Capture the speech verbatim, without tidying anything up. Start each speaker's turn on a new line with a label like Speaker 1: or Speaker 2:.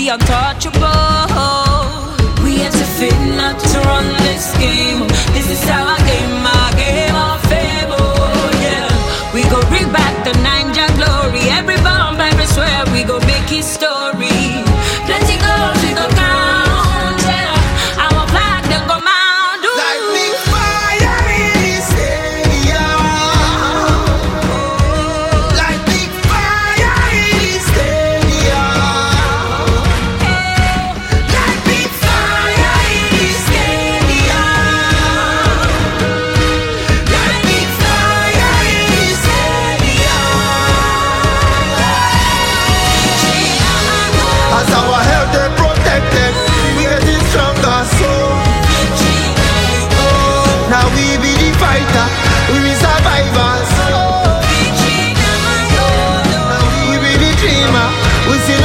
Speaker 1: the untouchable. We have to fit, not to run this game. This is our game, our game of fame. Oh yeah, we go bring back the Ninja glory. Every bomb, every swear, we go make history. Plenty goals, we go count. Yeah, our flag then go mount. Ooh.
Speaker 2: Like big fire in the stadium. Like big fire in the stadium. Like big fire in the stadium. Like big fire in the stadium. As our health is protected, we getting stronger so. Now we be the fighter, we be survivors. Now we be the dreamer, we see